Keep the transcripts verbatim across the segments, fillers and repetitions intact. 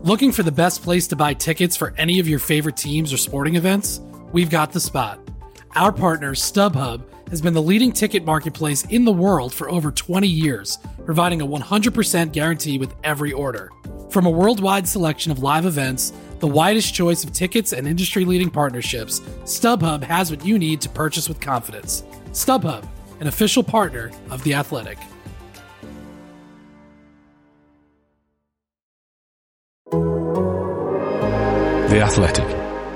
Looking for the best place to buy tickets for any of your favorite teams or sporting events? We've got the spot. Our partner, StubHub, has been the leading ticket marketplace in the world for over twenty years, providing a one hundred percent guarantee with every order. From a worldwide selection of live events, the widest choice of tickets and industry-leading partnerships, StubHub has what you need to purchase with confidence. StubHub, an official partner of The Athletic. The Athletic.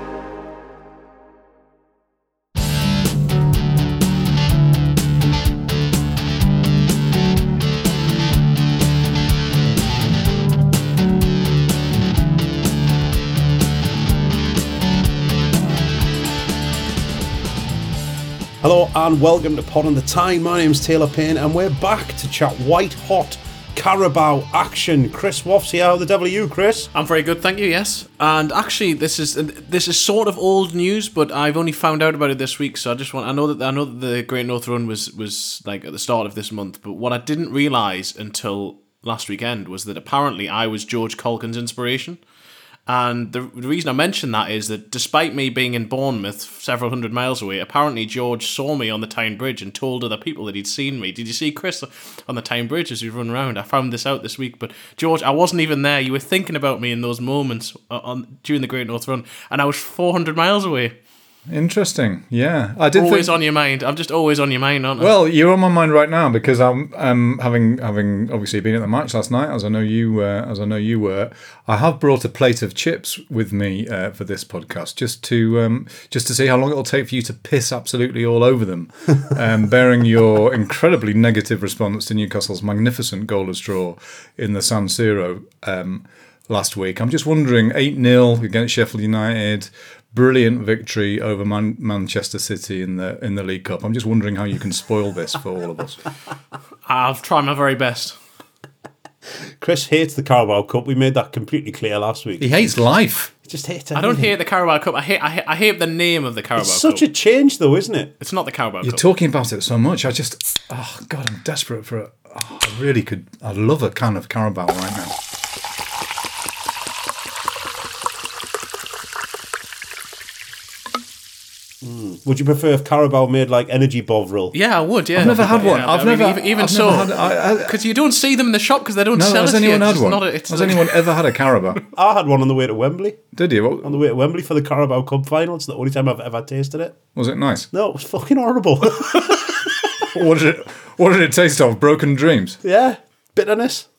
Hello and welcome to Pod on the Tyne. My name's Taylor Payne and we're back to chat white hot Carabao action. Chris Woffs here. How the devil are you, Chris? I'm very good, thank you, yes. And actually, this is this is sort of old news, but I've only found out about it this week, so I just want I know that I know that the Great North Run was was like at the start of this month, but what I didn't realise until last weekend was that apparently I was George Colkin's inspiration. And the, the reason I mention that is that despite me being in Bournemouth, several hundred miles away, apparently George saw me on the Tyne Bridge and told other people that he'd seen me. Did you see Chris on the Tyne Bridge as we run around? I found this out this week. But George, I wasn't even there. You were thinking about me in those moments on during the Great North Run, and I was four hundred miles away. Interesting, yeah. I did always think, on your mind. I'm just always on your mind, aren't I? Well, you're on my mind right now because I'm um, having having obviously been at the match last night, as I know you uh, as I know you were. I have brought a plate of chips with me uh, for this podcast, just to um, just to see how long it'll take for you to piss absolutely all over them, um, bearing your incredibly negative response to Newcastle's magnificent goalless draw in the San Siro um, last week. I'm just wondering, eight nil against Sheffield United. Brilliant victory over Man- Manchester City in the in the League Cup. I'm just wondering how you can spoil this for all of us. I'll try my very best. Chris hates the Carabao Cup. We made that completely clear last week. He hates life. He just hates everything. I don't hate the Carabao Cup. I hate I hate, I hate the name of the Carabao it's Cup. It's such a change, though, isn't it? It's not the Carabao You're Cup. You're talking about it so much. I just, oh God, I'm desperate for it. Oh, I really could. I'd love a can of Carabao right now. Mm. Would you prefer if Carabao made like energy bovril? Yeah, I would. Yeah, I've never had one. Yeah, I've I never mean, even, even I've so never because you don't see them in the shop because they don't no, sell has it. Anyone here. had one? Not a, it's has like, anyone ever had a Carabao? I had one on the way to Wembley. Did you? What? On the way to Wembley for the Carabao Cup final. It's the only time I've ever tasted it. Was it nice? No, it was fucking horrible. What did it? What did it taste of? Broken dreams. Yeah, bitterness.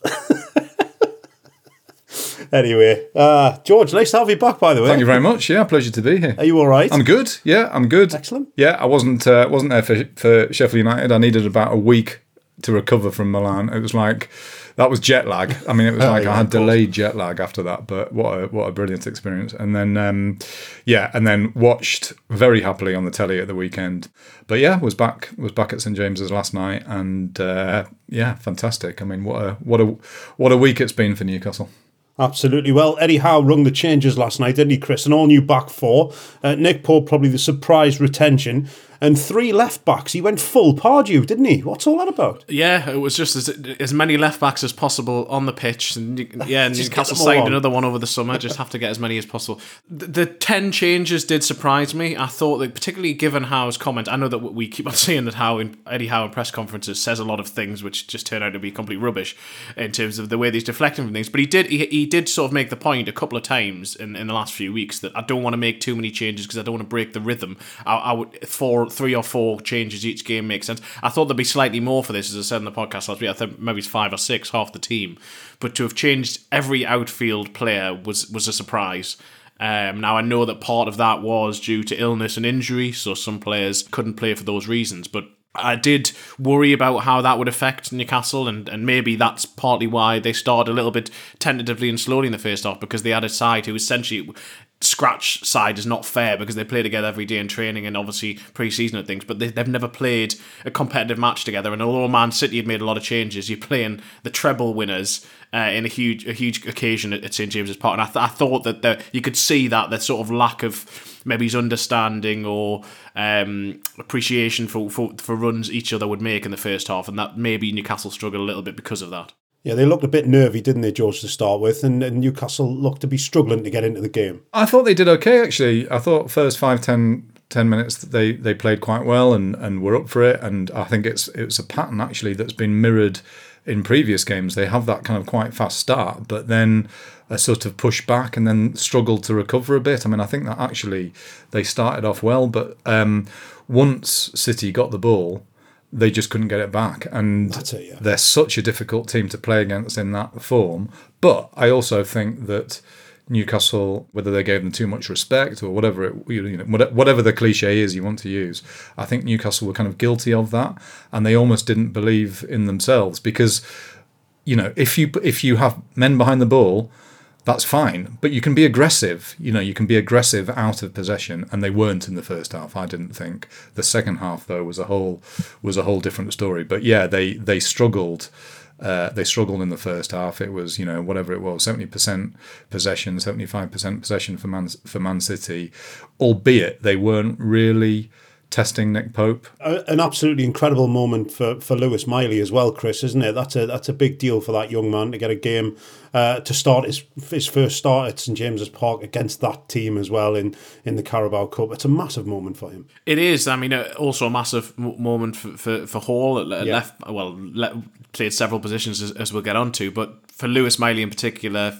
Anyway, uh, George, nice to have you back, by the way. Thank you very much. Yeah, pleasure to be here. Are you all right? I'm good. Yeah, I'm good. Excellent. Yeah, I wasn't uh, wasn't there for, for Sheffield United. I needed about a week to recover from Milan. It was like that was jet lag. I mean, it was oh, like yeah, I had delayed jet lag after that. But what a what a brilliant experience. And then um, yeah, and then watched very happily on the telly at the weekend. But yeah, was back was back at St James's last night, and uh, yeah, fantastic. I mean, what a what a what a week it's been for Newcastle. Absolutely. Well, Eddie Howe rung the changes last night, didn't he, Chris? An all-new back four. Uh, Nick Pope, probably the surprise retention. And three left-backs. He went full Pardew, didn't he? What's all that about? Yeah, it was just as, as many left-backs as possible on the pitch. And yeah, Newcastle signed signed another one over the summer. Just have to get as many as possible. The, the ten changes did surprise me. I thought that, particularly given Howe's comment, I know that we keep on saying that Howe in, Eddie Howe in press conferences says a lot of things which just turn out to be complete rubbish in terms of the way that he's deflecting from things. But he did he, he did sort of make the point a couple of times in, in the last few weeks that I don't want to make too many changes because I don't want to break the rhythm. I, I would four, three or four changes each game makes sense. I thought there'd be slightly more for this, as I said in the podcast last week. I think maybe it's five or six, half the team. But to have changed every outfield player was was a surprise. Um, now, I know that part of that was due to illness and injury, so some players couldn't play for those reasons. But I did worry about how that would affect Newcastle, and, and maybe that's partly why they started a little bit tentatively and slowly in the first half, because they had a side who essentially... Scratch side is not fair because they play together every day in training and obviously pre-season and things, but they, they've never played a competitive match together. And although Man City had made a lot of changes, you're playing the treble winners uh, in a huge a huge occasion at, at St James's Park. And I, th- I thought that the, you could see that the sort of lack of maybe his understanding or um, appreciation for, for for runs each other would make in the first half, and that maybe Newcastle struggled a little bit because of that. Yeah, they looked a bit nervy, didn't they, George, to start with, and, and Newcastle looked to be struggling to get into the game. I thought they did okay, actually. I thought first five, ten, ten minutes they, they played quite well and, and were up for it, and I think it's it's a pattern, actually, that's been mirrored in previous games. They have that kind of quite fast start, but then a sort of push back and then struggle to recover a bit. I mean, I think that actually they started off well, but um, once City got the ball, they just couldn't get it back. And That's it, yeah. They're such a difficult team to play against in that form. But I also think that Newcastle, whether they gave them too much respect or whatever it, you know, whatever the cliche is you want to use, I think Newcastle were kind of guilty of that, and they almost didn't believe in themselves because, you know, if you if you have men behind the ball, that's fine, but you can be aggressive. You know, you can be aggressive out of possession, and they weren't in the first half. I didn't think. The second half, though, was a whole was a whole different story. But yeah, they they struggled. Uh, they struggled in the first half. It was, you know, whatever it was, seventy percent possession, seventy-five percent possession for Man for Man City, albeit they weren't really testing Nick Pope. An absolutely incredible moment for, for Lewis Miley as well, Chris, isn't it? That's a that's a big deal for that young man to get a game uh, to start his his first start at St James's Park against that team as well in, in the Carabao Cup. It's a massive moment for him. It is. I mean, also a massive moment for for, for Hall. Yeah. Left well, le- played several positions as, as we'll get onto, but for Lewis Miley in particular,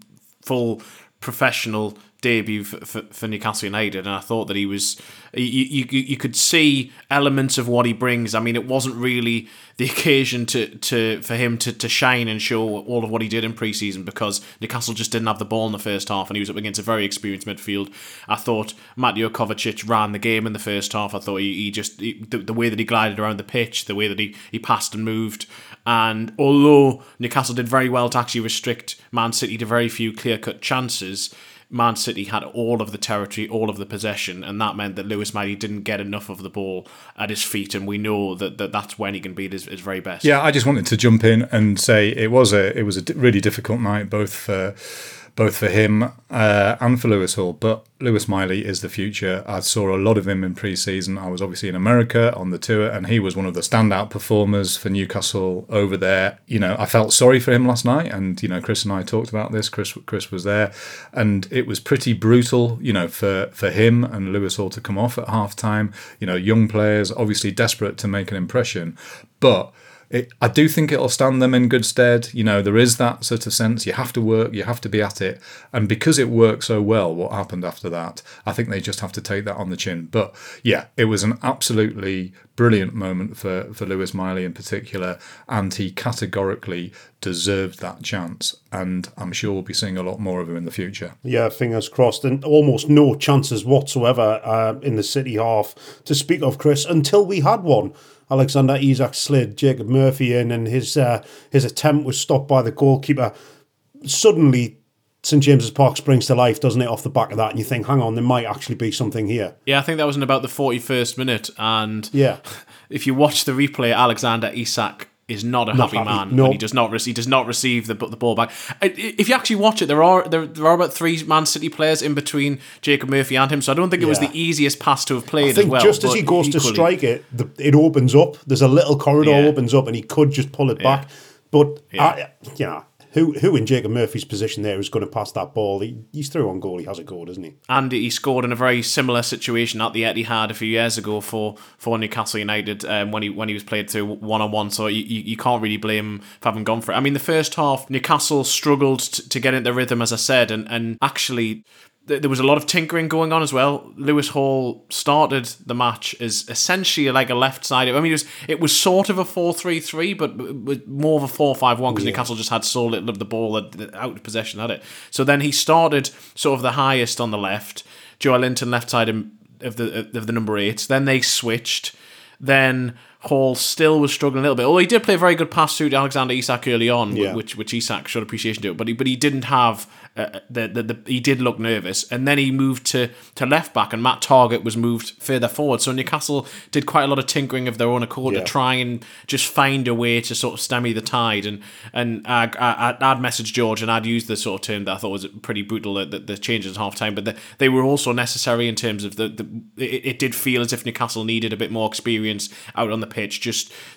full professional debut for, for, for Newcastle United, and I thought that he was you, you you could see elements of what he brings. I mean, it wasn't really the occasion to, to for him to, to shine and show all of what he did in pre-season because Newcastle just didn't have the ball in the first half, and he was up against a very experienced midfield. I thought Mateo Kovacic ran the game in the first half. I thought he, he just he, the, the way that he glided around the pitch, the way that he, he passed and moved, and although Newcastle did very well to actually restrict Man City to very few clear-cut chances, Man City had all of the territory, all of the possession, and that meant that Lewis Miley didn't get enough of the ball at his feet, and we know that, that that's when he can be at his, his very best. Yeah, I just wanted to jump in and say it was a it was a really difficult night, both for both for him uh, and for Lewis Hall. But Lewis Miley is the future. I saw a lot of him in pre-season. I was obviously in America on the tour, and he was one of the standout performers for Newcastle over there. You know, I felt sorry for him last night, and you know, Chris and I talked about this. Chris, Chris was there, and it was pretty brutal. You know, for for him and Lewis Hall to come off at half time. You know, young players obviously desperate to make an impression, but It, I do think it'll stand them in good stead. You know, there is that sort of sense. You have to work, you have to be at it. And because it worked so well, what happened after that, I think they just have to take that on the chin. But yeah, it was an absolutely brilliant moment for, for Lewis Miley in particular. And he categorically deserved that chance. And I'm sure we'll be seeing a lot more of him in the future. Yeah, fingers crossed. And almost no chances whatsoever uh, in the City half to speak of, Chris, until we had one. Alexander Isak slid Jacob Murphy in, and his uh, his attempt was stopped by the goalkeeper. Suddenly, St James's Park springs to life, doesn't it, off the back of that? And you think, hang on, there might actually be something here. Yeah, I think that was in about the forty-first minute. And yeah, if you watch the replay, Alexander Isak is not a not happy, happy. man No. when he does not re- he does not receive the the ball back. If you actually watch it, there are there, there are about three Man City players in between Jacob Murphy and him, so I don't think it was Yeah. the easiest pass to have played I think as well. just as but he goes to equally- strike it, the, it opens up. There's a little corridor Yeah. opens up, and he could just pull it back. But Yeah. I, you know, who who in Jacob Murphy's position there is going to pass that ball? He, he's through on goal. He has a goal, doesn't he? And he scored in a very similar situation at the Etihad a few years ago for, for Newcastle United um, when he when he was played through one on one. So you, you, you can't really blame him for having gone for it. I mean, the first half Newcastle struggled to, to get into the rhythm, as I said, and and actually th- there was a lot of tinkering going on as well. Lewis Hall started the match as essentially like a left side. I mean, it was it was sort of a four three three, but with more of a four five one because Yeah. Newcastle just had so little of the ball that, that out of possession at it. So then he started sort of the highest on the left, Joe Linton left side of the of the number eight. Then they switched. Then Hall still was struggling a little bit. Although he did play a very good pass through to Alexander Isak early on, Yeah. which which Isak showed appreciation to. But he but he didn't have uh, the, the the he did look nervous. And then he moved to to left back, and Matt Targett was moved further forward. So Newcastle did quite a lot of tinkering of their own accord Yeah. to try and just find a way to sort of stemmy the tide. And and I, I, I'd messaged George, and I'd used the sort of term that I thought was pretty brutal, the, the changes at half time, but the, they were also necessary in terms of the, the it, it did feel as if Newcastle needed a bit more experience out on the pitch, just just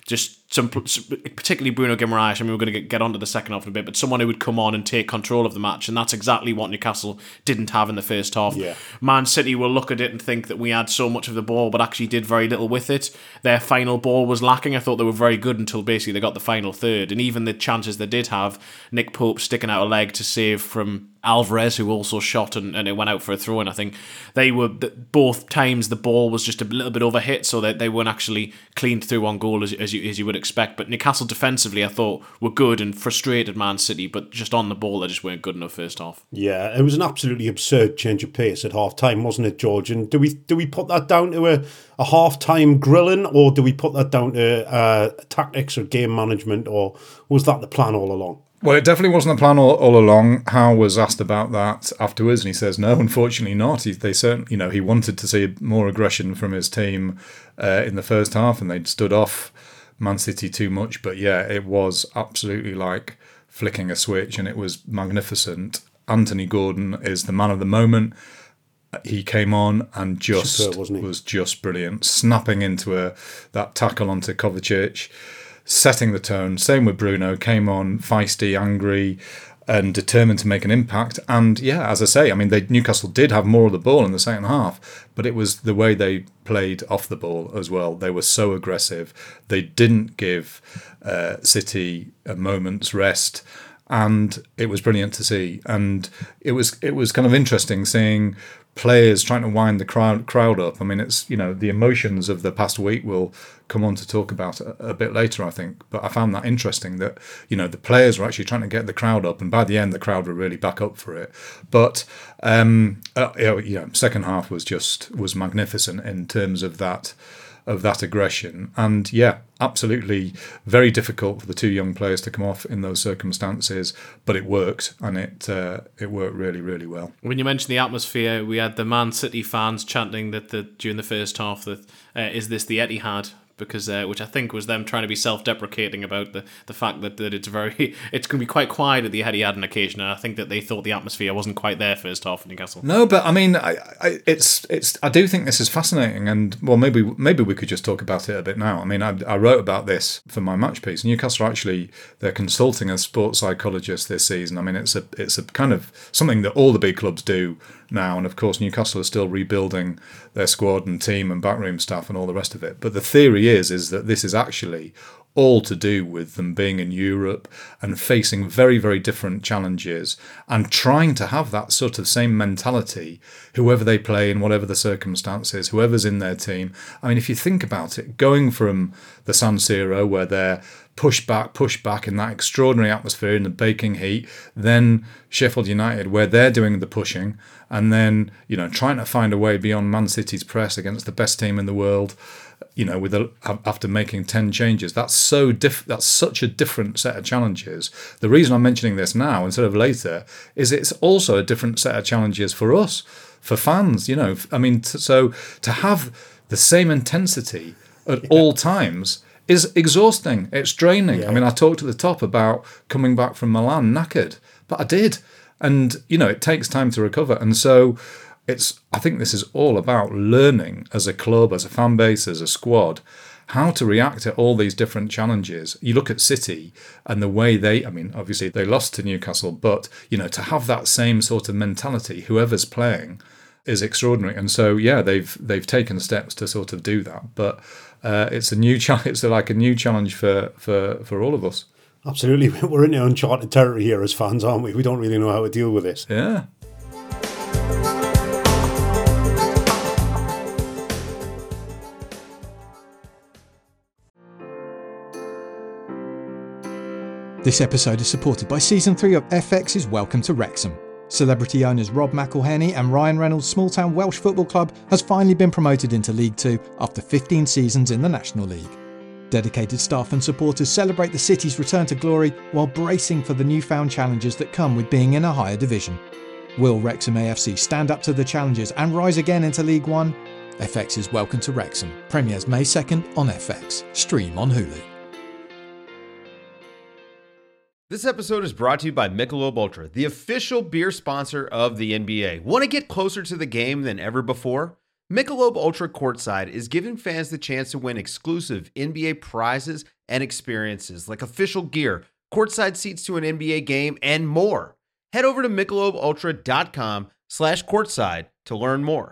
some, particularly Bruno Guimaraes. I mean, we're going to get, get onto the second half in a bit, but someone who would come on and take control of the match, and that's exactly what Newcastle didn't have in the first half. Yeah. Man City will look at it and think that we had so much of the ball, but actually did very little with it. Their final ball was lacking. I thought they were very good until basically they got the final third, and even the chances they did have, Nick Pope sticking out a leg to save from Alvarez, who also shot and, and it went out for a throw, and I think they were both times the ball was just a little bit overhit, so that they weren't actually cleaned through on goal as, as you as you would expect. But Newcastle defensively, I thought, were good and frustrated Man City, but just on the ball, they just weren't good enough first half. Yeah, it was an absolutely absurd change of pace at half time, wasn't it, George? And do we do we put that down to a, a half time grilling, or do we put that down to uh, tactics or game management, or was that the plan all along? Well, it definitely wasn't the plan all, all along. Howe was asked about that afterwards, and he says, no, unfortunately not. He, they certainly, you know, he wanted to see more aggression from his team uh, in the first half, and they'd stood off Man City too much. But yeah, it was absolutely like flicking a switch, and it was magnificent. Anthony Gordon is the man of the moment. He came on and just Superb, wasn't he? was just brilliant, snapping into a that tackle onto Kovacic, setting the tone. Same with Bruno, came on feisty, angry, and determined to make an impact. And yeah, as I say, I mean, they, Newcastle did have more of the ball in the second half, but it was the way they played off the ball as well. They were so aggressive. They didn't give uh, City a moment's rest, and it was brilliant to see. And it was it was kind of interesting seeing players trying to wind the crowd crowd up. I mean, it's, you know, the emotions of the past week we'll come on to talk about a, a bit later, I think. But I found that interesting that, you know, the players were actually trying to get the crowd up, and by the end the crowd were really back up for it. But um, uh, you know, you know, second half was just was magnificent in terms of that. of that aggression. And yeah, absolutely very difficult for the two young players to come off in those circumstances, but it worked, and it uh, it worked really, really well. When you mentioned the atmosphere, we had the Man City fans chanting that the, during the first half that uh, is this the Etihad? Because uh, which I think was them trying to be self-deprecating about the, the fact that, that it's very it's going to be quite quiet at the Etihad on occasion, and I think that they thought the atmosphere wasn't quite there first half in Newcastle. No, but I mean, I, I, it's it's I do think this is fascinating, and well, maybe maybe we could just talk about it a bit now. I mean, I, I wrote about this for my match piece. Newcastle are actually they're consulting a sports psychologist this season. I mean, it's a it's a kind of something that all the big clubs do now, and of course Newcastle are still rebuilding their squad and team and backroom staff and all the rest of it. But the theory is is that this is actually all to do with them being in Europe and facing very, very different challenges and trying to have that sort of same mentality, whoever they play in whatever the circumstances, whoever's in their team. I mean, if you think about it, going from the San Siro where they're push back, push back in that extraordinary atmosphere in the baking heat, then Sheffield United where they're doing the pushing, and then, you know, trying to find a way beyond Man City's press against the best team in the world, you know, with a, after making ten changes. That's so diff, that's such a different set of challenges. The reason I'm mentioning this now instead of later is it's also a different set of challenges for us, for fans, you know. I mean, t- so to have the same intensity at yeah. all times is exhausting. It's draining. Yeah. I mean, I talked at the top about coming back from Milan knackered, but I did. And, you know, it takes time to recover. And so it's, I think this is all about learning as a club, as a fan base, as a squad, how to react to all these different challenges. You look at City and the way they, I mean, obviously they lost to Newcastle, but, you know, to have that same sort of mentality, whoever's playing, is extraordinary. And so, yeah, they've they've taken steps to sort of do that. But uh, it's a new challenge. It's like a new challenge for, for, for all of us. Absolutely. We're in uncharted territory here as fans, aren't we? We don't really know how to deal with this. Yeah. This episode is supported by Season three of F X's Welcome to Wrexham. Celebrity owners Rob McElhenney and Ryan Reynolds' small-town Welsh football club has finally been promoted into League Two after fifteen seasons in the National League. Dedicated staff and supporters celebrate the city's return to glory while bracing for the newfound challenges that come with being in a higher division. Will Wrexham A F C stand up to the challenges and rise again into League One? F X's Welcome to Wrexham premieres May second on F X. Stream on Hulu. This episode is brought to you by Michelob Ultra, the official beer sponsor of the N B A. Want to get closer to the game than ever before? Michelob Ultra Courtside is giving fans the chance to win exclusive N B A prizes and experiences like official gear, courtside seats to an N B A game, and more. Head over to michelobultra.com slash courtside to learn more.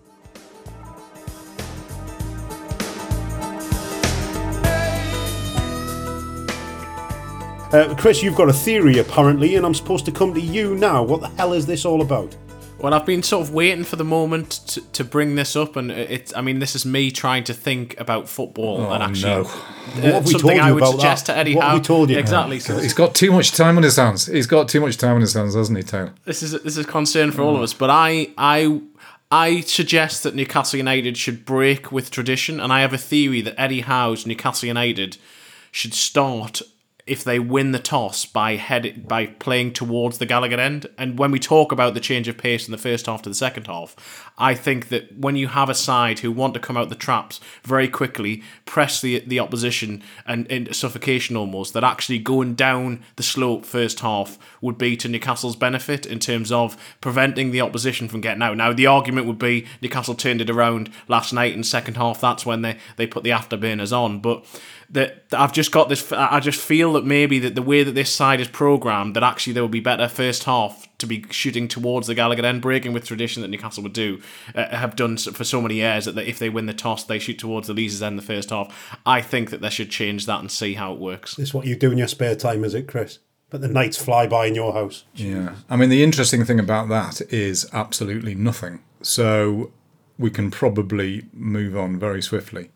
Uh, Chris, you've got a theory apparently, and I'm supposed to come to you now. What the hell is this all about? Well, I've been sort of waiting for the moment to, to bring this up, and it's, I mean, this is me trying to think about football Oh, and actually no. uh, What have we something told I you would about suggest that? to Eddie What have Howe. we told you? Exactly. So He's got too much time on his hands. He's got too much time on his hands, hasn't he, Taylor? this is this is a concern for all of us, but I I I suggest that Newcastle United should break with tradition, and I have a theory that Eddie Howe's Newcastle United should start, if they win the toss, by head by playing towards the Gallagher end. And when we talk about the change of pace in the first half to the second half, I think that when you have a side who want to come out the traps very quickly, press the the opposition and into suffocation almost, that actually going down the slope first half would be to Newcastle's benefit in terms of preventing the opposition from getting out. Now, the argument would be Newcastle turned it around last night in second half. That's when they, they put the afterburners on. But that I've just got this, I just feel that maybe that the way that this side is programmed, that actually there would be better first half to be shooting towards the Gallagher end, breaking with tradition that Newcastle would do, uh, have done for so many years, that if they win the toss, they shoot towards the Leazes end the first half. I think that they should change that and see how it works. This is what you do in your spare time, is it, Chris? But the nights fly by in your house. Yeah. I mean, the interesting thing about that is absolutely nothing. So we can probably move on very swiftly.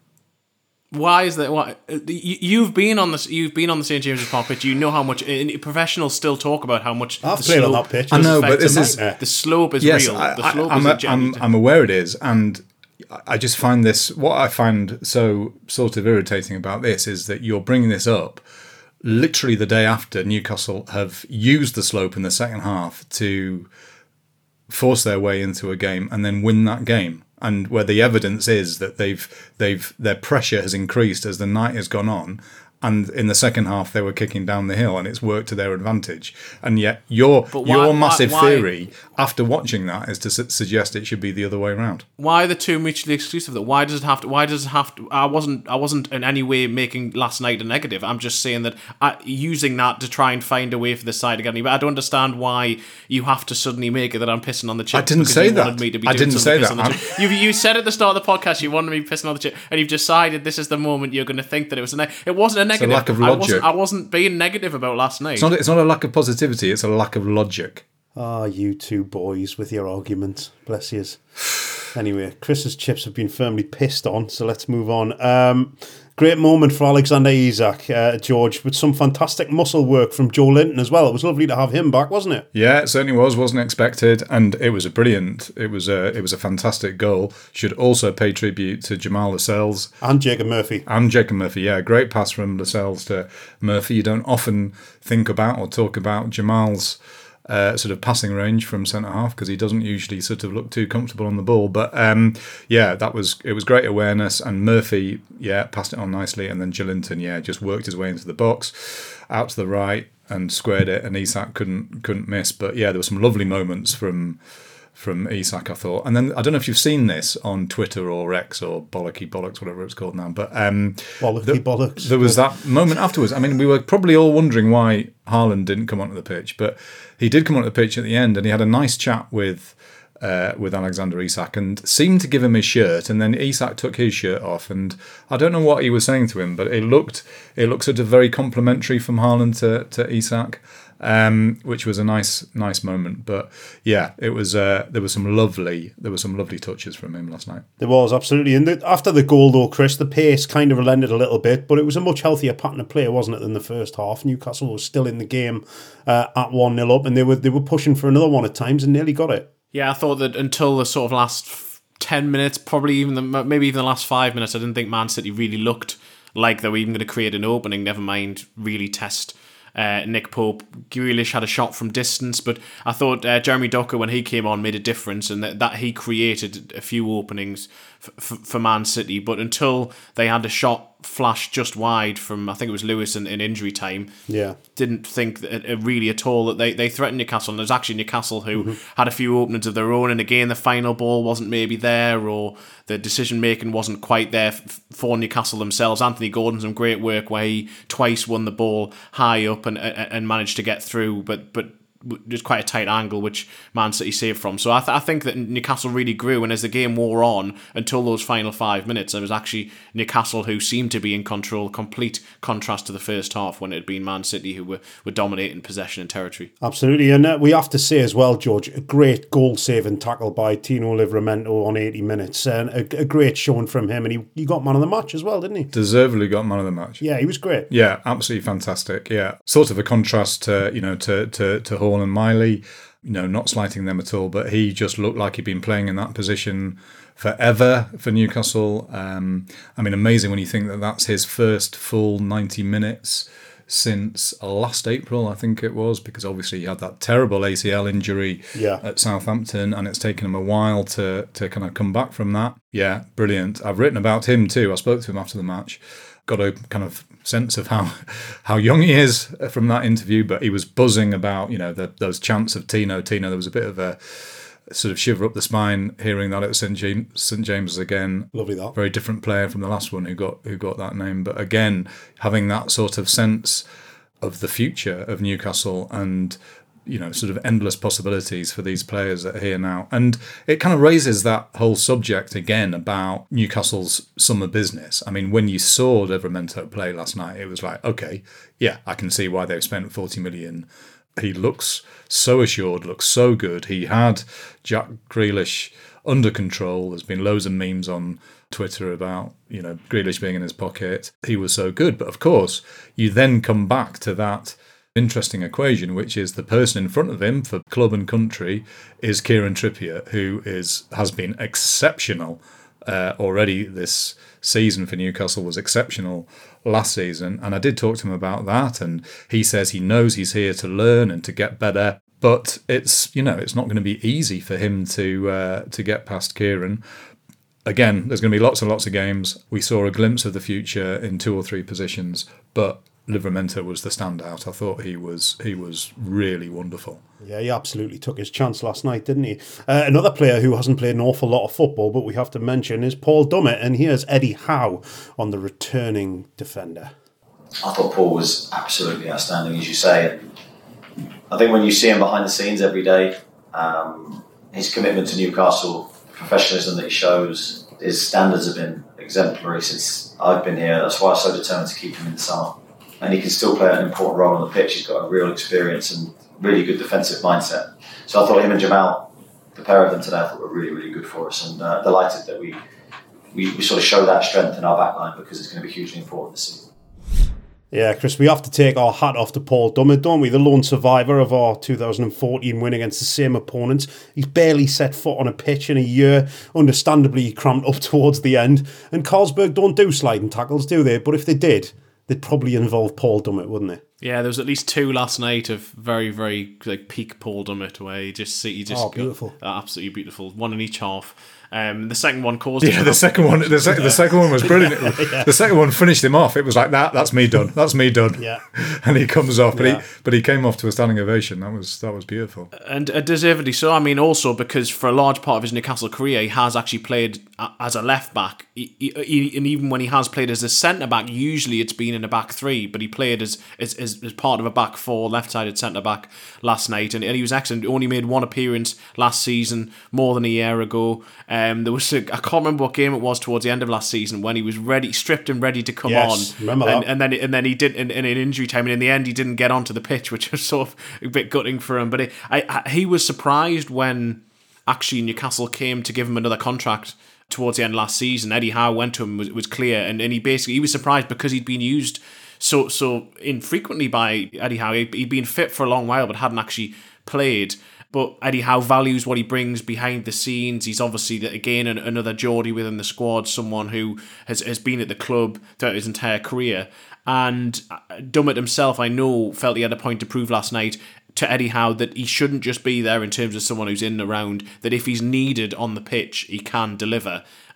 Why is that? Why you've been on this? You've been on the Saint James's Park pitch. You know how much and professionals still talk about how much. I've the played on slope that pitch. I know, does but this affect is them. the slope is yes, real. I, the slope I, I'm, is a, a genuine I'm, I'm aware it is, and I just find this. What I find so sort of irritating about this is that you're bringing this up literally the day after Newcastle have used the slope in the second half to force their way into a game and then win that game. And where the evidence is that they've they've their pressure has increased as the night has gone on, and in the second half they were kicking down the hill and it's worked to their advantage. And yet your But why- your massive why- why- theory after watching that is to su- suggest it should be the other way around. Why are the two mutually exclusive? Though, why does it have to? Why does it have to? I wasn't. I wasn't in any way making last night a negative. I'm just saying that I, using that to try and find a way for the side again. But I don't understand why you have to suddenly make it that I'm pissing on the chips. I didn't because say you that. Wanted me to be I doing didn't something say piss that. on the chip. You you said at the start of the podcast you wanted me pissing on the chip, and you've decided this is the moment you're going to think that it was a. Ne- it wasn't a negative. lack of I logic. wasn't. I wasn't being negative about last night. It's not it's not a lack of positivity, it's a lack of logic. Ah, you two boys with your arguments. Bless yous. Anyway, Chris's chips have been firmly pissed on, so let's move on. Um, great moment for Alexander Isak, uh, George, with some fantastic muscle work from Joe Linton as well. It was lovely to have him back, wasn't it? Yeah, it certainly was. Wasn't expected, and it was a brilliant. It was a it was a fantastic goal. Should also pay tribute to Jamal Lascelles And Jacob Murphy. and Jacob Murphy. Yeah, great pass from Lascelles to Murphy. You don't often think about or talk about Jamal's Uh, sort of passing range from centre half because he doesn't usually sort of look too comfortable on the ball. But um, yeah, that was it was great awareness, and Murphy yeah passed it on nicely, and then Joelinton yeah just worked his way into the box, out to the right and squared it, and Isak couldn't couldn't miss. But yeah, there were some lovely moments from from Isak, I thought. And then I don't know if you've seen this on Twitter or X or Bollocky Bollocks, whatever it's called now, but um, Bollocky the- Bollocks. there was that moment afterwards. I mean, we were probably all wondering why Haaland didn't come onto the pitch, but he did come onto the pitch at the end, and he had a nice chat with uh, with Alexander Isak and seemed to give him his shirt, and then Isak took his shirt off, and I don't know what he was saying to him, but it looked it looked sort of very complimentary from Haaland to, to Isak. Um, which was a nice, nice moment. But yeah, it was. Uh, there was some lovely, there were some lovely touches from him last night. There was, absolutely. And the, after the goal, though, Chris, the pace kind of relented a little bit, but it was a much healthier pattern of play, wasn't it, than the first half? Newcastle was still in the game uh, at one nil up, and they were they were pushing for another one at times and nearly got it. Yeah, I thought that until the sort of last ten minutes, probably even the, maybe even the last five minutes, I didn't think Man City really looked like they were even going to create an opening, never mind really test Uh, Nick Pope. Grealish had a shot from distance, but I thought uh, Jeremy Docker, when he came on, made a difference, and that, that he created a few openings f- f- for Man City. But until they had a shot flash just wide from, I think it was Lewis in, in injury time. Yeah. Didn't think that, uh, really at all that they, they threatened Newcastle. And there's actually Newcastle who Mm-hmm. had a few openings of their own. And again, the final ball wasn't maybe there, or the decision making wasn't quite there f- for Newcastle themselves. Anthony Gordon, some great work where he twice won the ball high up and and, and managed to get through, but but just quite a tight angle, which Man City saved from. So I, th- I think that Newcastle really grew, and as the game wore on until those final five minutes, it was actually Newcastle who seemed to be in control, complete contrast to the first half when it had been Man City who were, were dominating possession and territory. Absolutely, and uh, we have to say as well, George, a great goal-saving tackle by Tino Livramento on eighty minutes, and a, a great showing from him, and he, he got man of the match as well, didn't he? Deservedly got man of the match. Yeah, he was great. Yeah, absolutely fantastic. Yeah, sort of a contrast to you know to to to Hall and Miley, you know, not slighting them at all, but he just looked like he'd been playing in that position forever for Newcastle. Um, I mean, amazing when you think that that's his first full ninety minutes since last April, I think it was, because obviously he had that terrible A C L injury Yeah. at Southampton, and it's taken him a while to to kind of come back from that. Yeah, brilliant. I've written about him too. I spoke to him after the match. Got a kind of sense of how how young he is from that interview, but he was buzzing about, you know, the, those chants of Tino. Tino, there was a bit of a sort of shiver up the spine hearing that at St James, St James's again. Lovely that. Very different player from the last one who got who got that name, but again having that sort of sense of the future of Newcastle and, you know, sort of endless possibilities for these players that are here now. And it kind of raises that whole subject again about Newcastle's summer business. I mean, when you saw Livramento play last night, it was like, okay, yeah, I can see why they've spent forty million. He looks so assured, looks so good. He had Jack Grealish under control. There's been loads of memes on Twitter about, you know, Grealish being in his pocket. He was so good. But of course, you then come back to that interesting equation, which is the person in front of him for club and country is Kieran Trippier, who is has been exceptional uh, already this season for Newcastle, was exceptional last season. And I did talk to him about that, and he says he knows he's here to learn and to get better, but it's, you know, it's not going to be easy for him to uh, to get past Kieran. Again, there's going to be lots and lots of games. We saw a glimpse of the future in two or three positions, but Livramento was the standout. I thought he was he was really wonderful. Yeah, he absolutely took his chance last night, didn't he? Uh, another player who hasn't played an awful lot of football, but we have to mention, is Paul Dummett, and here's Eddie Howe on the returning defender. I thought Paul was absolutely outstanding, as you say. I think when you see him behind the scenes every day, um, his commitment to Newcastle, professionalism that he shows, his standards have been exemplary since I've been here. That's why I'm so determined to keep him in the summer. And he can still play an important role on the pitch. He's got a real experience and really good defensive mindset. So I thought him and Jamal, the pair of them today, I thought were really, really good for us, and uh, delighted that we, we we sort of show that strength in our back line, because it's going to be hugely important this season. Yeah, Chris, we have to take our hat off to Paul Dummett, don't we? The lone survivor of our two thousand fourteen win against the same opponents. He's barely set foot on a pitch in a year. Understandably, he cramped up towards the end. And Carlsberg don't do sliding tackles, do they? But if they did, they'd probably involve Paul Dummett, wouldn't they? Yeah, there was at least two last night of very, very like peak Paul Dummett, where you just see, you just Oh, beautiful. got, uh, absolutely beautiful. One in each half. Um, the second one caused. Yeah, the second one, the, sec- the second one was brilliant. Yeah. The second one finished him off. It was like that. That's me done. That's me done. Yeah. And he comes off, but Yeah. he but he came off to a standing ovation. That was that was beautiful. And uh, deservedly so. I mean, also because for a large part of his Newcastle career, he has actually played a- as a left back. He, he, he, and even when he has played as a centre back, usually it's been in a back three. But he played as as, as, as part of a back four, left-sided centre back last night, and, and he was excellent. He only made one appearance last season, more than a year ago. Um, there was a, I can't remember what game it was towards the end of last season when he was ready, stripped and ready to come Yes, on. remember and, that. and then and then he did in, in an injury time, and in the end he didn't get onto the pitch, which was sort of a bit gutting for him. But it, I, I, he was surprised when actually Newcastle came to give him another contract towards the end of last season. Eddie Howe went to him, was, was clear, and, and he basically he was surprised because he'd been used so so infrequently by Eddie Howe. He'd, he'd been fit for a long while but hadn't actually played. But Eddie Howe values what he brings behind the scenes. He's obviously, again, another Geordie within the squad, someone who has, has been at the club throughout his entire career. And Dummett himself, I know, felt he had a point to prove last night to Eddie Howe that he shouldn't just be there in terms of someone who's in and around, that if he's needed on the pitch, he can deliver.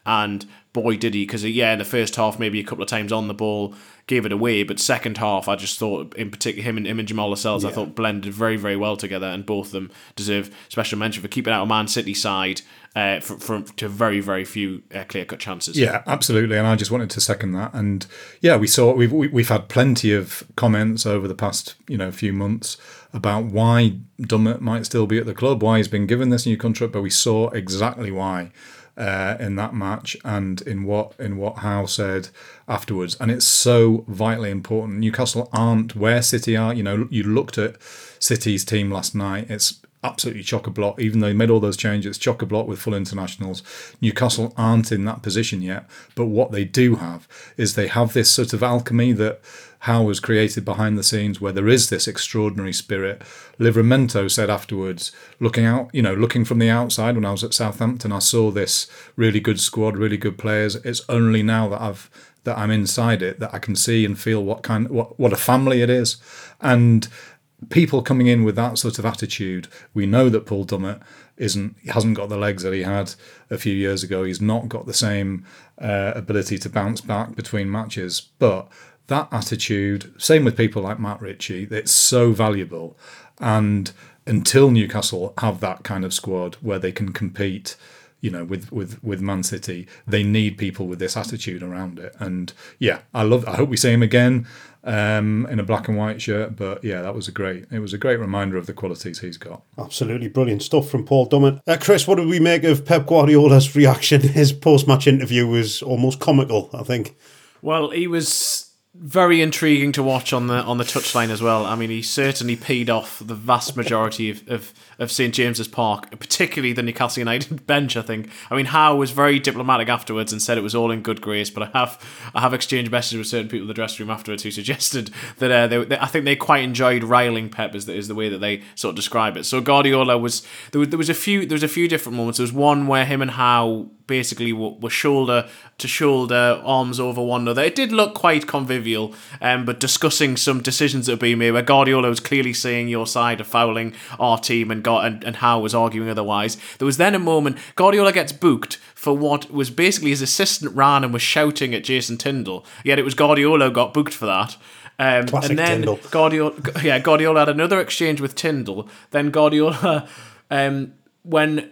and boy did he, because yeah, in the first half maybe a couple of times on the ball gave it away, but second half I just thought in particular him and him and Jamal Lascelles yeah. I thought blended very very well together, and both of them deserve special mention for keeping out a Man City side uh, from, from to very very few uh, clear cut chances. Yeah, absolutely, and I just wanted to second that. And yeah, we saw we've we've had plenty of comments over the past you know few months about why Dummett might still be at the club, why he's been given this new contract, but we saw exactly why. Uh, in that match and in what in what Howe said afterwards, and it's so vitally important. Newcastle aren't where City are. You know, you looked at City's team last night. It's absolutely chock-a-block. Even though they made all those changes, it's chock-a-block with full internationals. Newcastle aren't in that position yet. But what they do have is they have this sort of alchemy that Howe was created behind the scenes, where there is this extraordinary spirit. Livramento said afterwards, looking out, you know, looking from the outside when I was at Southampton, I saw this really good squad, really good players. It's only now that I've that I'm inside it that I can see and feel what kind, what what a family it is, and people coming in with that sort of attitude. We know that Paul Dummett isn't hasn't got the legs that he had a few years ago. He's not got the same uh, ability to bounce back between matches, but that attitude, same with people like Matt Ritchie, it's so valuable. And until Newcastle have that kind of squad where they can compete, you know, with, with, with Man City, they need people with this attitude around it. And yeah, I love. I hope we see him again um, in a black and white shirt. But yeah, that was a great. It was a great reminder of the qualities he's got. Absolutely brilliant stuff from Paul Dummett. Uh, Chris, what did we make of Pep Guardiola's reaction? His post-match interview was almost comical, I think. Well, he was very intriguing to watch on the on the touchline as well. I mean, he certainly peed off the vast majority of, of, of St James's Park, particularly the Newcastle United bench, I think. I mean, Howe was very diplomatic afterwards and said it was all in good grace, but I have I have exchanged messages with certain people in the dressing room afterwards who suggested that uh, they, they, I think they quite enjoyed riling Pep, is the, is the way that they sort of describe it. So Guardiola was there was, there was a few there was a few different moments. There was one where him and Howe basically were, were shoulder to shoulder, arms over one another. It did look quite convivial, um, but discussing some decisions that were being made where Guardiola was clearly saying your side are fouling our team and, got, and, and Howe was arguing otherwise. There was then a moment, Guardiola gets booked for what was basically his assistant ran and was shouting at Jason Tindall, yet it was Guardiola who got booked for that. Um, Classic and then Tindall. Guardiola, yeah, Guardiola had another exchange with Tindall. Then Guardiola, um, when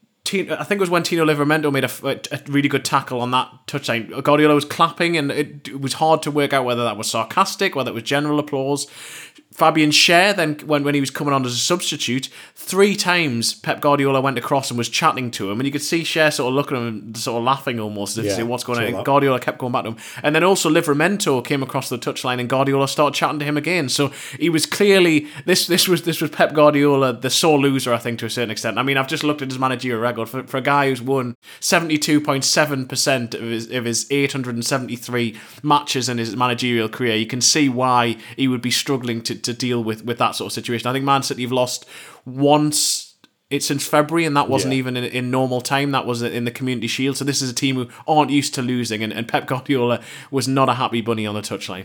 I think it was when Tino Livramento made a, a really good tackle on that touchline, Guardiola was clapping, and it, it was hard to work out whether that was sarcastic, whether it was general applause. Fabian Schär, then when, when he was coming on as a substitute, three times Pep Guardiola went across and was chatting to him, and you could see Schär sort of looking at him and sort of laughing almost to yeah, see what's going on. That. Guardiola kept going back to him. And then also Livramento came across the touchline and Guardiola started chatting to him again. So he was clearly, this this was this was Pep Guardiola, the sore loser, I think, to a certain extent. I mean, I've just looked at his managerial record. For, for a guy who's won seventy-two point seven percent of his, of his eight hundred seventy-three matches in his managerial career, you can see why he would be struggling to, to deal with, with that sort of situation. I think Man City have lost once it's since February, and that wasn't yeah. even in, in normal time. That was in the Community Shield. So this is a team who aren't used to losing, and, and Pep Guardiola was not a happy bunny on the touchline.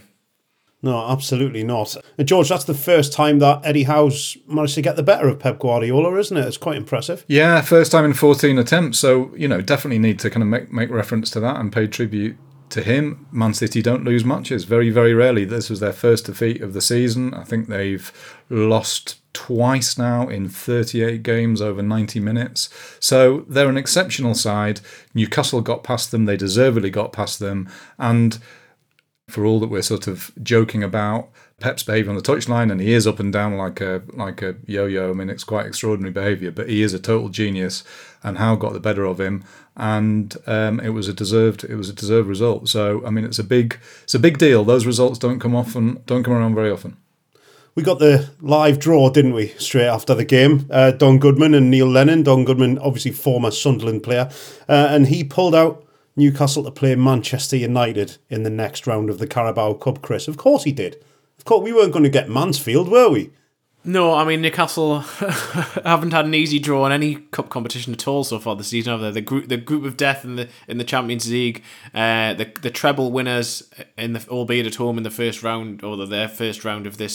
No, absolutely not. And George, that's the first time that Eddie Howe's managed to get the better of Pep Guardiola, isn't it? It's quite impressive. Yeah, first time in fourteen attempts. So, you know, definitely need to kind of make, make reference to that and pay tribute to him. Man City don't lose matches. Very, very rarely. This was their first defeat of the season. I think they've lost twice now in thirty-eight games over ninety minutes. So they're an exceptional side. Newcastle got past them. They deservedly got past them. And for all that we're sort of joking about Pep's behaviour on the touchline, and he is up and down like a like a yo-yo. I mean, it's quite extraordinary behaviour, but he is a total genius, and Howe got the better of him, and um, it was a deserved it was a deserved result. So I mean, it's a big it's a big deal. Those results don't come often, don't come around very often. We got the live draw, didn't we, straight after the game? Uh, Don Goodman and Neil Lennon. Don Goodman, obviously former Sunderland player, uh, and he pulled out Newcastle to play Manchester United in the next round of the Carabao Cup, Chris. Of course he did. Of course, we weren't going to get Mansfield, were we? No, I mean, Newcastle haven't had an easy draw in any cup competition at all so far this season, have they? The group, the group of death in the in the Champions League, uh, the the treble winners in the albeit at home in the first round, or their first round of this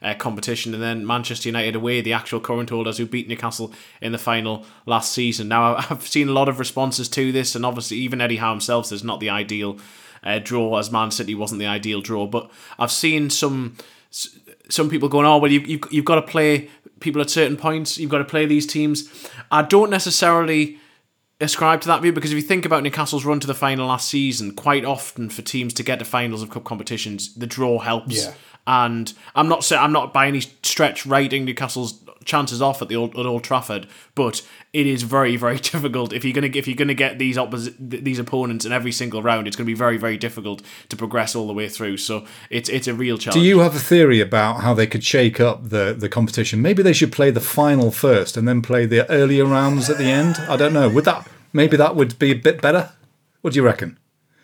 uh, competition, and then Manchester United away, the actual current holders who beat Newcastle in the final last season. Now, I've seen a lot of responses to this, and obviously even Eddie Howe himself says not the ideal uh, draw, as Man City wasn't the ideal draw, but I've seen some some people going, oh, well, you've, you've, you've got to play people at certain points, you've got to play these teams. I don't necessarily ascribe to that view, because if you think about Newcastle's run to the final last season, quite often for teams to get to finals of cup competitions, the draw helps. Yeah. And I'm not saying I'm not by any stretch writing Newcastle's chances off at the old, at Old Trafford, but it is very, very difficult if you're gonna if you're gonna get these opposi- these opponents in every single round. It's gonna be very, very difficult to progress all the way through. So it's it's a real challenge. Do you have a theory about how they could shake up the the competition? Maybe they should play the final first and then play the earlier rounds at the end. I don't know. Would that maybe that would be a bit better? What do you reckon?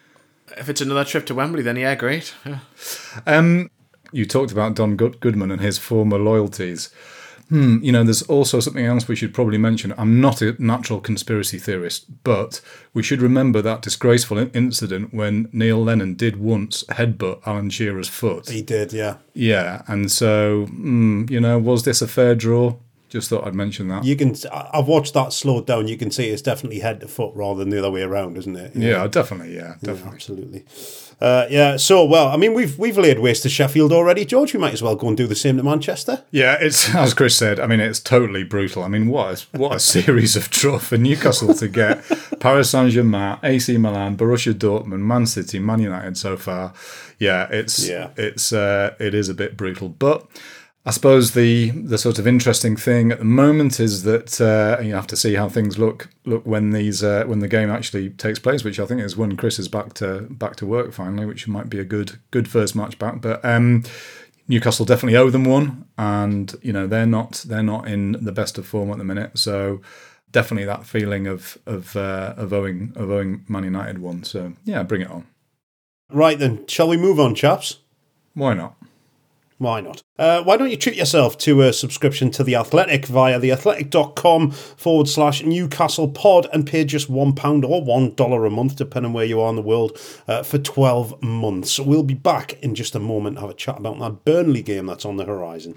If it's another trip to Wembley, then yeah, great. Yeah. Um. You talked about Don Good- Goodman and his former loyalties. Hmm, you know, there's also something else we should probably mention. I'm not a natural conspiracy theorist, but we should remember that disgraceful incident when Neil Lennon did once headbutt Alan Shearer's foot. He did, yeah. Yeah, and so, hmm, you know, was this a fair draw? Just thought I'd mention that. You can. I've watched that slowed down. You can see it's definitely head to foot rather than the other way around, isn't it? Yeah, yeah definitely. Yeah, definitely. Yeah, absolutely. Uh, yeah. So, well, I mean, we've we've laid waste to Sheffield already, George. We might as well go and do the same to Manchester. Yeah, it's as Chris said. I mean, it's totally brutal. I mean, what a, what a series of draw for Newcastle to get Paris Saint-Germain, A C Milan, Borussia Dortmund, Man City, Man United so far. Yeah, it's yeah. it's uh, it is a bit brutal, but I suppose the the sort of interesting thing at the moment is that uh, you have to see how things look look when these uh, when the game actually takes place, which I think is when Chris is back to back to work finally, which might be a good good first match back. But um, Newcastle definitely owe them one, and you know they're not they're not in the best of form at the minute, so definitely that feeling of of uh, of owing of owing Man United one. So yeah, bring it on. Right then, shall we move on, chaps? Why not? Why not? Uh, why don't you treat yourself to a subscription to The Athletic via theathletic.com forward slash Newcastle pod and pay just one pound or one dollar a month, depending where you are in the world, uh, for twelve months. So we'll be back in just a moment to have a chat about that Burnley game that's on the horizon.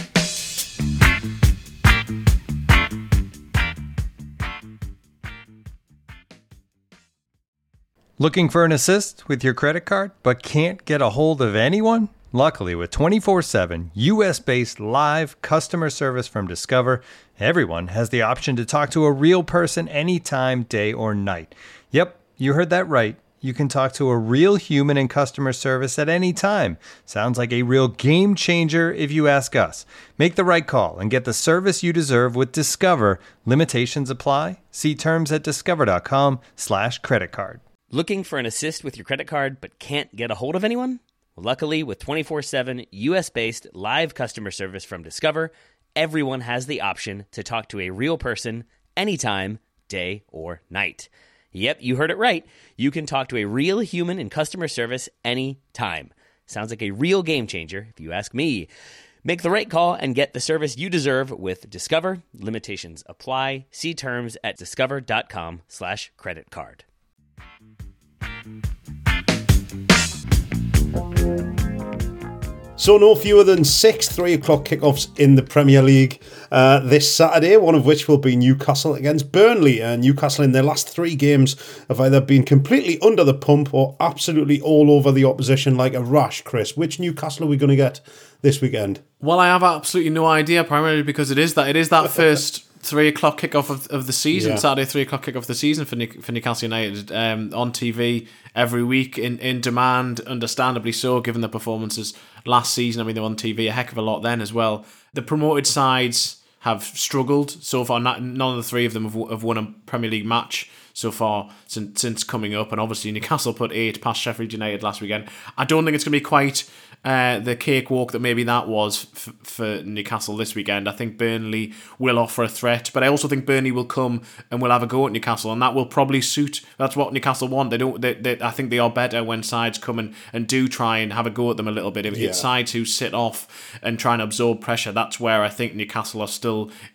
Looking for an assist with your credit card but can't get a hold of anyone? Luckily, with twenty-four seven U S-based live customer service from Discover, everyone has the option to talk to a real person anytime, day or night. Yep, you heard that right. You can talk to a real human in customer service at any time. Sounds like a real game changer if you ask us. Make the right call and get the service you deserve with Discover. Limitations apply. See terms at discover.com slash credit card. Looking for an assist with your credit card but can't get a hold of anyone? Luckily, with twenty-four seven U S-based live customer service from Discover, everyone has the option to talk to a real person anytime, day or night. Yep, you heard it right. You can talk to a real human in customer service anytime. Sounds like a real game changer, if you ask me. Make the right call and get the service you deserve with Discover. Limitations apply. See terms at discover.com slash credit card. So no fewer than six three o'clock kickoffs in the Premier League uh, this Saturday, one of which will be Newcastle against Burnley. Uh, Newcastle in their last three games have either been completely under the pump or absolutely all over the opposition like a rash. Chris, which Newcastle are we going to get this weekend? Well, I have absolutely no idea, primarily because it is that it is that first three o'clock kickoff of, of the season, yeah. Saturday three o'clock kickoff of the season for New, for Newcastle United um, on T V every week, in, in demand, understandably so, given the performances last season. I mean, they were on T V a heck of a lot then as well. The promoted sides have struggled so far. Not, none of the three of them have, have won a Premier League match so far since, since coming up, and obviously Newcastle put eight past Sheffield United last weekend. I don't think it's going to be quite uh, the cakewalk that maybe that was f- for Newcastle this weekend. I think Burnley will offer a threat, but I also think Burnley will come and will have a go at Newcastle, and that will probably suit. That's what Newcastle want. They don't. They, they, I think they are better when sides come and, and do try and have a go at them a little bit. If yeah. it's sides who sit off and try and absorb pressure, that's where I think Newcastle are still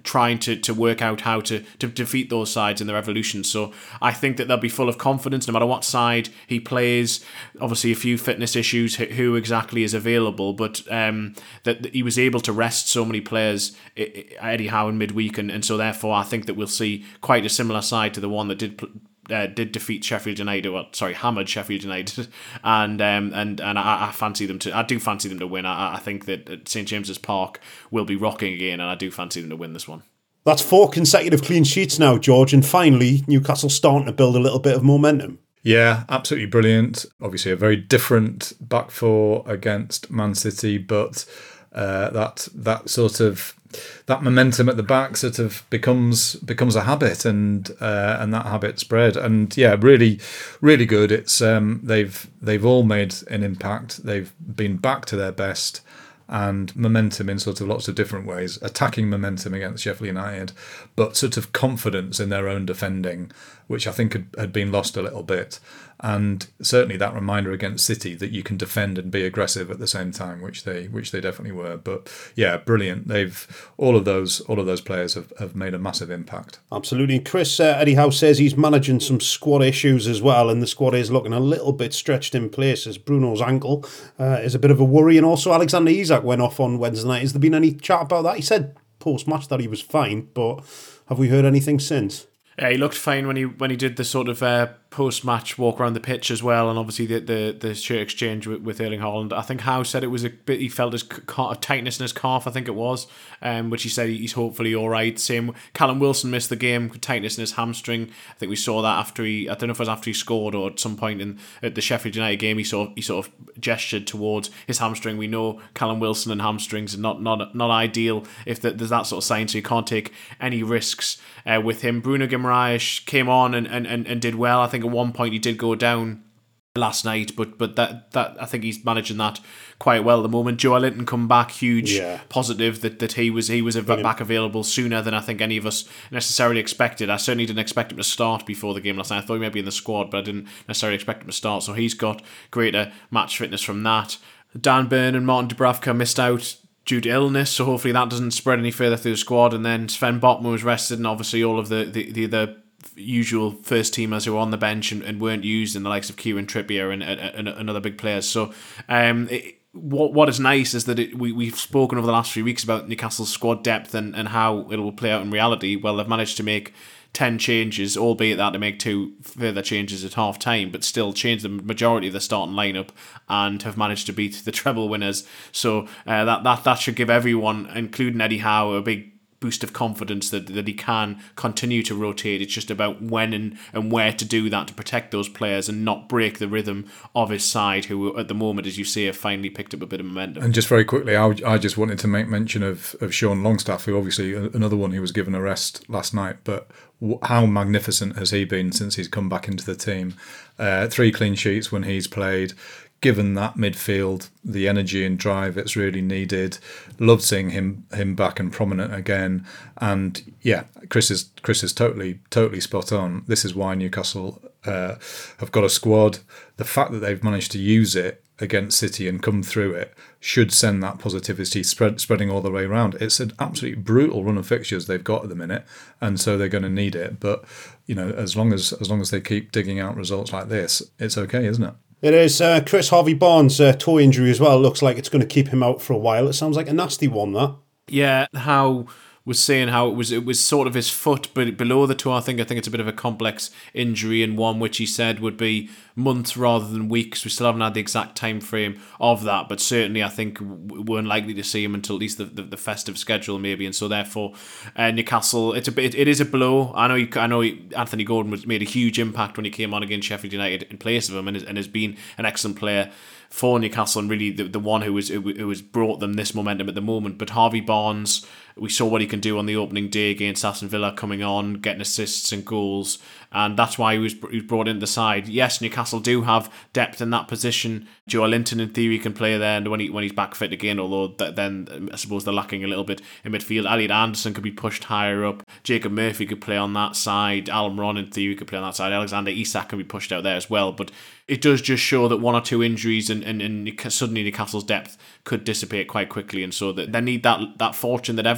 trying to, to work out how to, to defeat those sides in their evolution. So I think that they'll be full of confidence no matter what side he plays. Obviously, a few fitness issues, who exactly is available, but um, that, that he was able to rest so many players, Eddie Howe, in midweek, and, and so therefore I think that we'll see quite a similar side to the one that did Uh, did defeat Sheffield United, well, sorry, hammered Sheffield United, and um, and and I, I fancy them to. I do fancy them to win. I, I think that St James's Park will be rocking again, and I do fancy them to win this one. That's four consecutive clean sheets now, George, and finally Newcastle starting to build a little bit of momentum. Yeah, absolutely brilliant. Obviously, a very different back four against Man City, but uh, that that sort of. That momentum at the back sort of becomes becomes a habit, and uh, and that habit spread. And yeah, really, really good. It's um, they've they've all made an impact. They've been back to their best, and momentum in sort of lots of different ways. Attacking momentum against Sheffield United, but sort of confidence in their own defending, which I think had, had been lost a little bit. And certainly that reminder against City that you can defend and be aggressive at the same time, which they which they definitely were. But yeah, brilliant. They've all of those all of those players have, have made a massive impact. Absolutely. Chris, uh, Eddie Howe says he's managing some squad issues as well, and the squad is looking a little bit stretched in places. Bruno's ankle uh, is a bit of a worry, and also Alexander Isak went off on Wednesday night. Has there been any chat about that? He said post-match that he was fine, but have we heard anything since? Yeah, he looked fine when he when he did the sort of uh, post-match walk around the pitch as well, and obviously the the, the shirt exchange with, with Erling Haaland. I think Howe said it was a bit, he felt his ca- tightness in his calf, I think it was, um, which he said he's hopefully all right. Same, Callum Wilson missed the game, tightness in his hamstring. I think we saw that after he, I don't know if it was after he scored or at some point in at the Sheffield United game, he sort of, he sort of gestured towards his hamstring. We know Callum Wilson and hamstrings are not not not ideal if the, there's that sort of sign, so you can't take any risks uh, with him. Bruno Guimaraes came on and, and, and, and did well. I think at one point he did go down last night, but but that that I think he's managing that quite well at the moment. Joelinton come back, huge yeah. positive that, that he was he was back available sooner than I think any of us necessarily expected. I certainly didn't expect him to start before the game last night. I thought he might be in the squad, but I didn't necessarily expect him to start. So he's got greater match fitness from that. Dan Burn and Martin Dubravka missed out due to illness, so hopefully that doesn't spread any further through the squad. And then Sven Botman was rested, and obviously all of the the the, the usual first teamers who were on the bench and, and weren't used, in the likes of Kieran Trippier and, and, and other big players. So um, it, what what is nice is that it, we, we've spoken over the last few weeks about Newcastle's squad depth and, and how it will play out in reality. Well, they've managed to make ten changes, albeit that to make two further changes at half time, but still change the majority of the starting lineup and have managed to beat the treble winners. So uh, that, that, that should give everyone, including Eddie Howe, a big boost of confidence that, that he can continue to rotate. It's just about when and, and where to do that to protect those players and not break the rhythm of his side, who at the moment, as you say, have finally picked up a bit of momentum. And just very quickly, I, I just wanted to make mention of, of Sean Longstaff, who obviously another one who was given a rest last night, but how magnificent has he been since he's come back into the team? Uh, three clean sheets when he's played. Given that midfield, the energy and drive it's really needed. Loved seeing him him back and prominent again. And yeah, Chris is Chris is totally totally spot on. This is why Newcastle uh, have got a squad. The fact that they've managed to use it against City and come through it should send that positivity spread, spreading all the way around. It's an absolutely brutal run of fixtures they've got at the minute, and so they're going to need it. But you know, as long as as long as they keep digging out results like this, it's okay, isn't it? It is. Uh, Chris, Harvey Barnes' uh, toe injury as well. Looks like it's going to keep him out for a while. It sounds like a nasty one, that. Yeah, how was saying how it was it was sort of his foot, but below the toe. I think I think it's a bit of a complex injury, and one which he said would be months rather than weeks. We still haven't had the exact time frame of that, but certainly I think we're unlikely to see him until at least the, the, the festive schedule maybe, and so therefore uh, Newcastle, it's a bit, it is a blow. I know he, I know he, Anthony Gordon was made a huge impact when he came on against Sheffield United in place of him, and, and has been an excellent player for Newcastle, and really the, the one who was who has brought them this momentum at the moment. But Harvey Barnes, we saw what he can do on the opening day against Aston Villa, coming on, getting assists and goals, and that's why he was, he was brought into the side. Yes, Newcastle do have depth in that position. Joelinton, in theory, can play there and when he when he's back fit again, although th- then I suppose they're lacking a little bit in midfield. Elliot Anderson could be pushed higher up. Jacob Murphy could play on that side. Almiron, in theory, could play on that side. Alexander Isak can be pushed out there as well. But it does just show that one or two injuries and, and, and suddenly Newcastle's depth could dissipate quite quickly, and so that they need that that fortune that every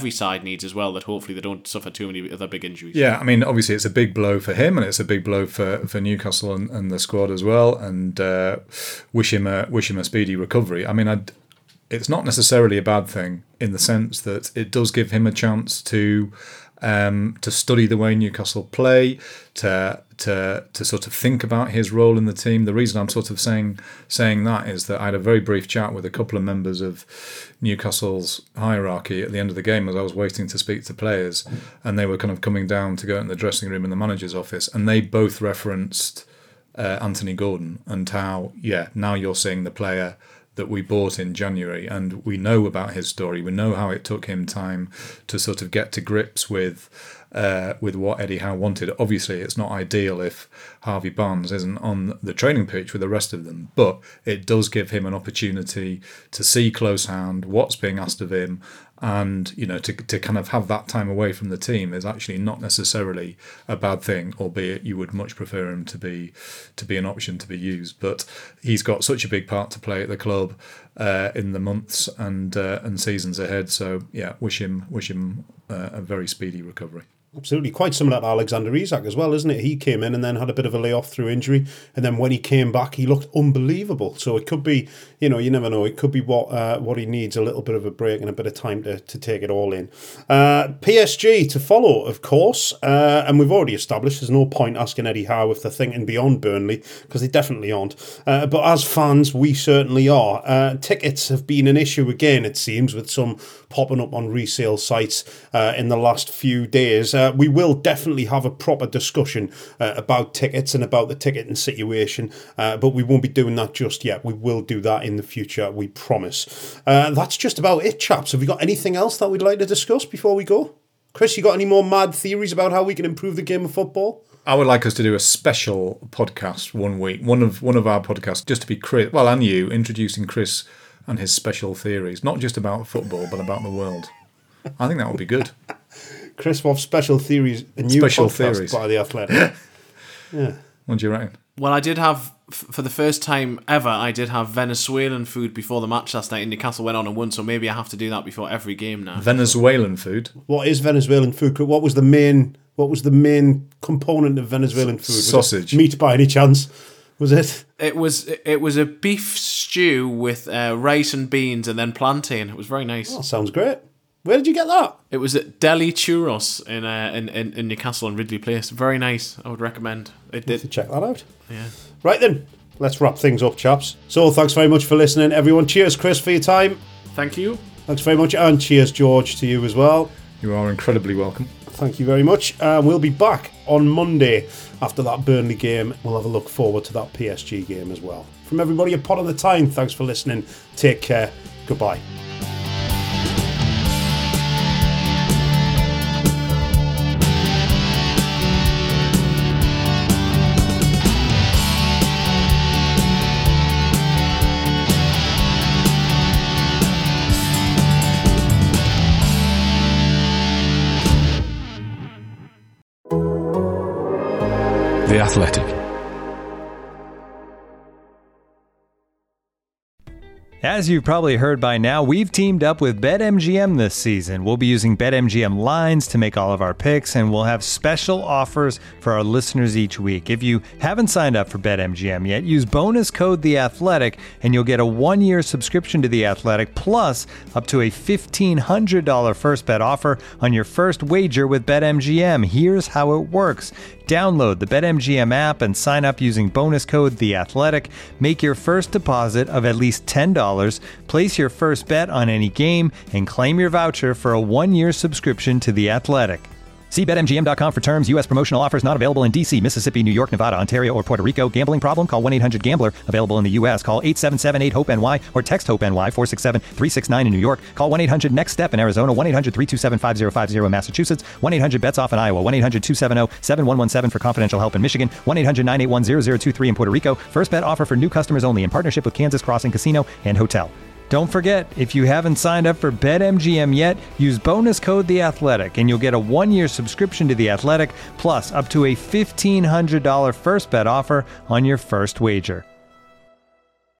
every side needs as well, that hopefully they don't suffer too many other big injuries. Yeah, I mean, obviously it's a big blow for him, and it's a big blow for, for Newcastle and, and the squad as well. And uh, wish him a wish him a speedy recovery. I mean, I'd, it's not necessarily a bad thing in the sense that it does give him a chance to um, to study the way Newcastle play, to to to sort of think about his role in the team. The reason I'm sort of saying saying that is that I had a very brief chat with a couple of members of Newcastle's hierarchy at the end of the game as I was waiting to speak to players, and they were kind of coming down to go in the dressing room in the manager's office, and they both referenced uh, Anthony Gordon and how, yeah, now you're seeing the player that we bought in January, and we know about his story. We know how it took him time to sort of get to grips with uh, with what Eddie Howe wanted. Obviously, it's not ideal if Harvey Barnes isn't on the training pitch with the rest of them, but it does give him an opportunity to see close hand what's being asked of him, and you know, to to kind of have that time away from the team is actually not necessarily a bad thing, albeit you would much prefer him to be to be an option to be used. But he's got such a big part to play at the club uh, in the months and uh, and seasons ahead. So yeah, wish him wish him uh, a very speedy recovery. Absolutely. Quite similar to Alexander Isak as well, isn't it? He came in and then had a bit of a layoff through injury. And then when he came back, he looked unbelievable. So it could be, you know, you never know. It could be what uh, what he needs, a little bit of a break and a bit of time to, to take it all in. Uh, P S G to follow, of course. Uh, and we've already established there's no point asking Eddie Howe if they're thinking beyond Burnley, because they definitely aren't. Uh, but as fans, we certainly are. Uh, tickets have been an issue again, it seems, with some popping up on resale sites uh, in the last few days. Uh, we will definitely have a proper discussion uh, about tickets and about the ticketing situation, uh, but we won't be doing that just yet. We will do that in the future, we promise. Uh, that's just about it, chaps. Have we got anything else that we'd like to discuss before we go? Chris, you got any more mad theories about how we can improve the game of football? I would like us to do a special podcast one week, one of one of our podcasts, just to be Chris, well, and you, introducing Chris and his special theories, not just about football, but about the world. I think that would be good. Chris Woff's special theories, a new special podcast theories by The Athletic. Yeah. What do you reckon? Well, I did have, for the first time ever, I did have Venezuelan food before the match last night, and Newcastle went on and won, so maybe I have to do that before every game now. Venezuelan food? What is Venezuelan food? What was the main What was the main component of Venezuelan food? Was sausage. It meat by any chance? Was it? It was It was a beef stew with uh, rice and beans and then plantain. It was very nice. Oh, sounds great. Where did you get that? It was at Deli Churros in, uh, in, in in Newcastle and Ridley Place. Very nice. I would recommend. It did. To check that out. Yeah. Right then, let's wrap things up, chaps. So thanks very much for listening, everyone. Cheers, Chris, for your time. Thank you. Thanks very much, and cheers, George, to you as well. You are incredibly welcome. Thank you very much. Uh, we'll be back on Monday after that Burnley game. We'll have a look forward to that P S G game as well. From everybody at Pot on the Time, thanks for listening. Take care. Goodbye. The Athletic. As you've probably heard by now, we've teamed up with BetMGM this season. We'll be using BetMGM lines to make all of our picks, and we'll have special offers for our listeners each week. If you haven't signed up for BetMGM yet, use bonus code The Athletic, and you'll get a one-year subscription to The Athletic, plus up to a fifteen hundred dollars first bet offer on your first wager with BetMGM. Here's how it works. Download the BetMGM app and sign up using bonus code The Athletic. Make your first deposit of at least ten dollars, place your first bet on any game, and claim your voucher for a one-year subscription to The Athletic. See Bet M G M dot com for terms. U S promotional offers not available in D C, Mississippi, New York, Nevada, Ontario, or Puerto Rico. Gambling problem? Call one eight hundred gambler. Available in the U S. Call eight seven seven eight hope N Y or text HOPE-NY four six seven three six nine in New York. Call one eight hundred next step in Arizona. one eight hundred three two seven five zero five zero in Massachusetts. one eight hundred bets off in Iowa. one eight hundred two seven zero seven one one seven for confidential help in Michigan. one eight hundred nine eight one zero zero two three in Puerto Rico. First bet offer for new customers only in partnership with Kansas Crossing Casino and Hotel. Don't forget, if you haven't signed up for BetMGM yet, use bonus code The Athletic, and you'll get a one-year subscription to The Athletic, plus up to a fifteen hundred dollars first bet offer on your first wager.